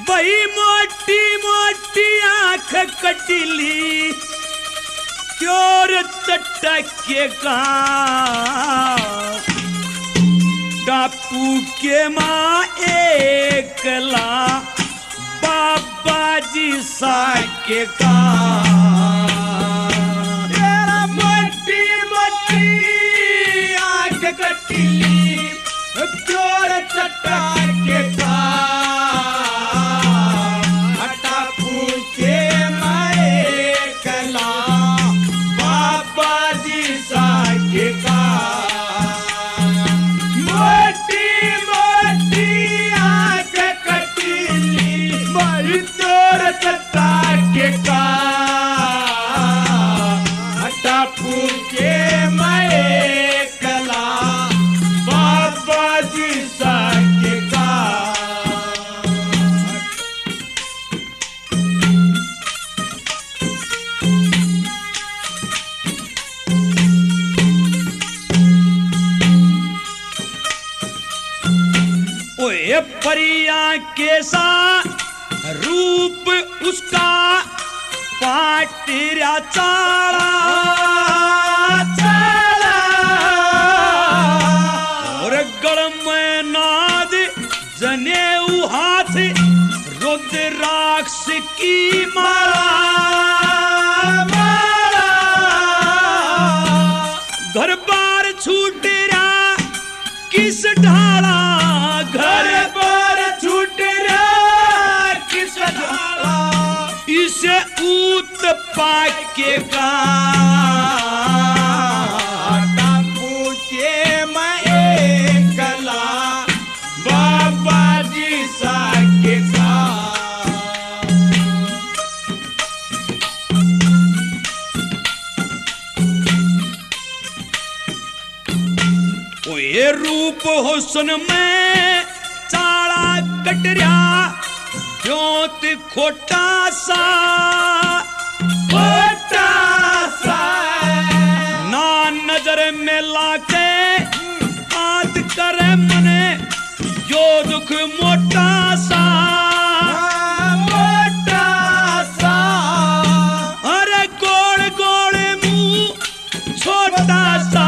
वही मोटी मोटी आंख कटिली चोर चटके का टापू के माँ एकला बाबा जी साके का तेरा मोटी मोटी आंख कटिली चोर चटके का परिया कैसा रूप उसका पाटिया चाला और गड़ में नाद जनेऊ हाथ रुद्राक्ष की माला घर बार छूट रहा किस ढाला घर इसे ऊत पाके का टापू के मैं एकला बाबा जी साके का ये रूप हुस्न में चाड़ा कटरिया ज्योत खोटा सा ना नजर में लाके बात करे मने यो दुख मोटा सा अरे गोड़ गोड़ मुंह छोटा सा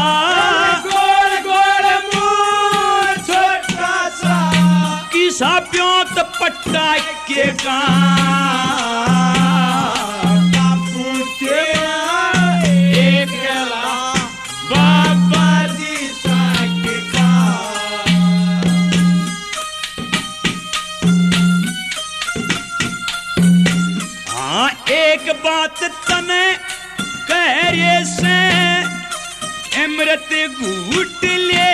किसा प्योत पट्टा के का टापू के एकला बाबा जी साके का हाँ एक बात तने कह रे से अमृत घूट ले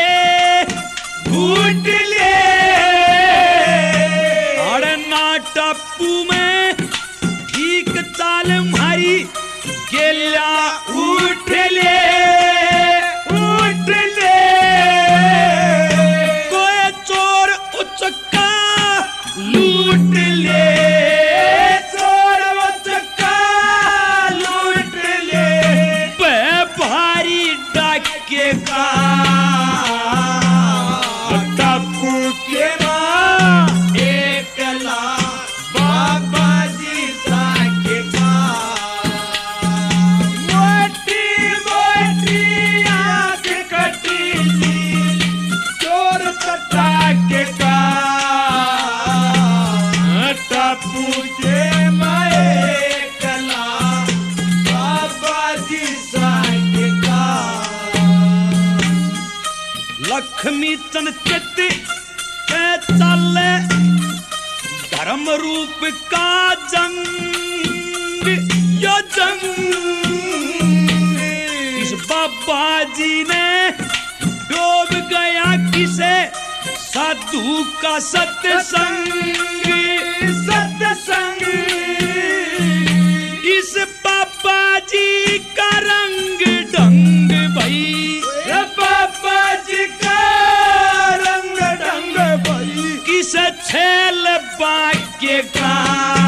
टापू में ठीक चाल मारी गेला उठ ले कोई चोर उचक्का लूट ले भारी डाके का टापू के एकला बाबा जी साके का मोटी मोटी आंख कटिली चोर चटके का टापू के एकला बाबा जी साके का लक्ष्मी चंद चित पे चले धर्म रूप का जंग यो जंग इस बाबा जी ने डूब गया किसे साधु का सत्संग इस बाबा जी का रंग ढंग भाई बाबा जी का रंग ढंग भाई किसे छेल बाके का